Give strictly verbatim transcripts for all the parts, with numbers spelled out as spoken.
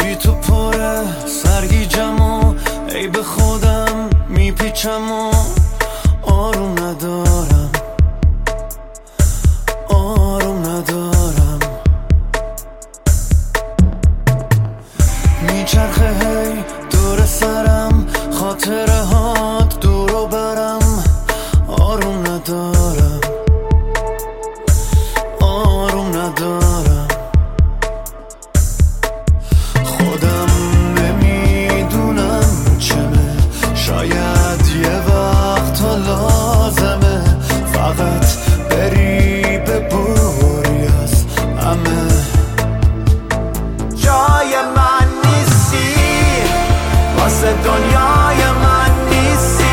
بی تو پره سرگیجم و ای به خودم میپیچم و آروم ندارم آروم ندارم میچرخه هی دور سرم خاطره هات دورو برم آروم ندارم آروم ندارم خودم نمیدونم چمه شاید یه وقت ها لازمه فقط بری ببوری از همه جای من نیستی واسه دنیای من نیستی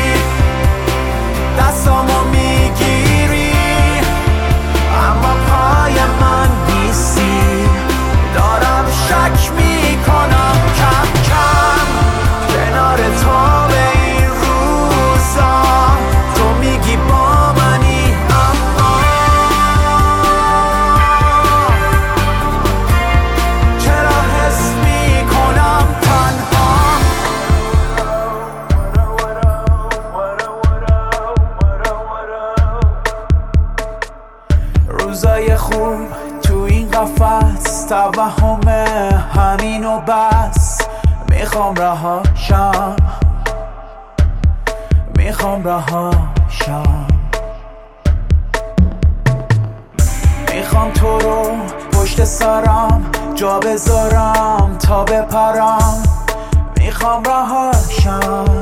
دستامو میگیری اما پای من نیستی دارم شک میکنم کم کم کنار تو به این روزا تو میگی با منی اما چرا حس میکنم تنها روزای خوب تو این قفس توهمه همین و بس میخوام رهاشم میخوام رهاشم میخوام تو رو پشت سرم جا بذارم تا بپرم میخوام رهاشم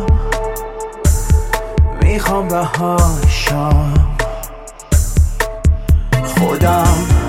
میخوام رهاشم خودم